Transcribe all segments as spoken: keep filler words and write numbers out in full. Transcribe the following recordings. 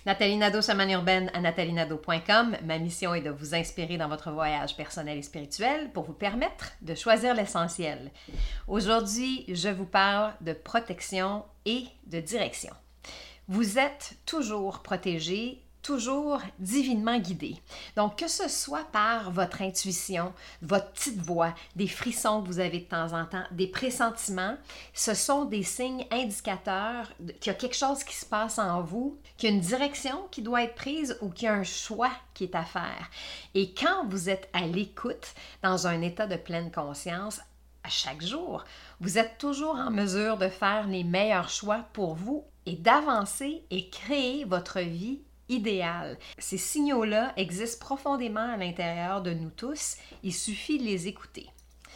Nathalie Nadeau, chamane urbaine à nathalie nadeau point com. Ma mission est de vous inspirer dans votre voyage personnel et spirituel pour vous permettre de choisir l'essentiel. Aujourd'hui, je vous parle de protection et de direction. Vous êtes toujours protégé, toujours divinement guidé. Donc, que ce soit par votre intuition, votre petite voix, des frissons que vous avez de temps en temps, des pressentiments, ce sont des signes indicateurs qu'il y a quelque chose qui se passe en vous, qu'il y a une direction qui doit être prise ou qu'il y a un choix qui est à faire. Et quand vous êtes à l'écoute, dans un état de pleine conscience, à chaque jour, vous êtes toujours en mesure de faire les meilleurs choix pour vous et d'avancer et créer votre vie idéal. Ces signaux-là existent profondément à l'intérieur de nous tous. Il suffit de les écouter.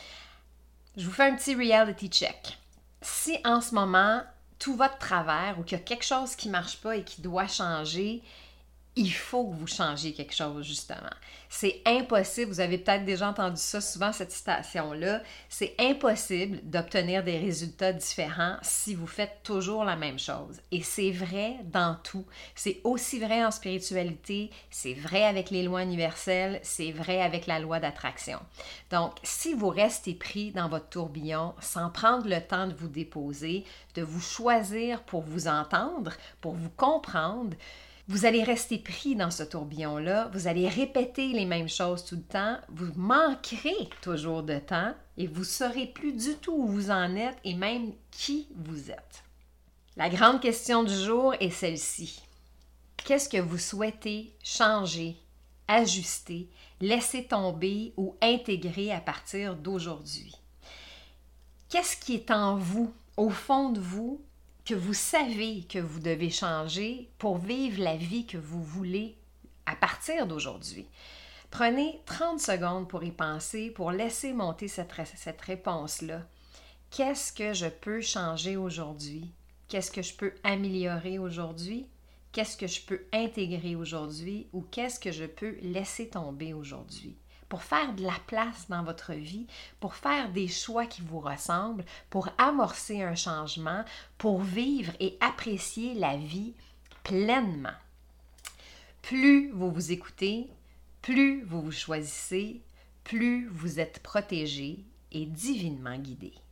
Je vous fais un petit reality check. Si en ce moment, tout va de travers ou qu'il y a quelque chose qui ne marche pas et qui doit changer, il faut que vous changiez quelque chose, justement. C'est impossible, vous avez peut-être déjà entendu ça souvent, cette citation-là, c'est impossible d'obtenir des résultats différents si vous faites toujours la même chose. Et c'est vrai dans tout. C'est aussi vrai en spiritualité, c'est vrai avec les lois universelles, c'est vrai avec la loi d'attraction. Donc, si vous restez pris dans votre tourbillon sans prendre le temps de vous déposer, de vous choisir pour vous entendre, pour vous comprendre, vous allez rester pris dans ce tourbillon-là, vous allez répéter les mêmes choses tout le temps, vous manquerez toujours de temps et vous ne saurez plus du tout où vous en êtes et même qui vous êtes. La grande question du jour est celle-ci. Qu'est-ce que vous souhaitez changer, ajuster, laisser tomber ou intégrer à partir d'aujourd'hui? Qu'est-ce qui est en vous, au fond de vous, que vous savez que vous devez changer pour vivre la vie que vous voulez à partir d'aujourd'hui? Prenez trente secondes pour y penser, pour laisser monter cette, cette réponse-là. Qu'est-ce que je peux changer aujourd'hui? Qu'est-ce que je peux améliorer aujourd'hui? Qu'est-ce que je peux intégrer aujourd'hui? Ou qu'est-ce que je peux laisser tomber aujourd'hui? Pour faire de la place dans votre vie, pour faire des choix qui vous ressemblent, pour amorcer un changement, pour vivre et apprécier la vie pleinement. Plus vous vous écoutez, plus vous vous choisissez, plus vous êtes protégé et divinement guidé.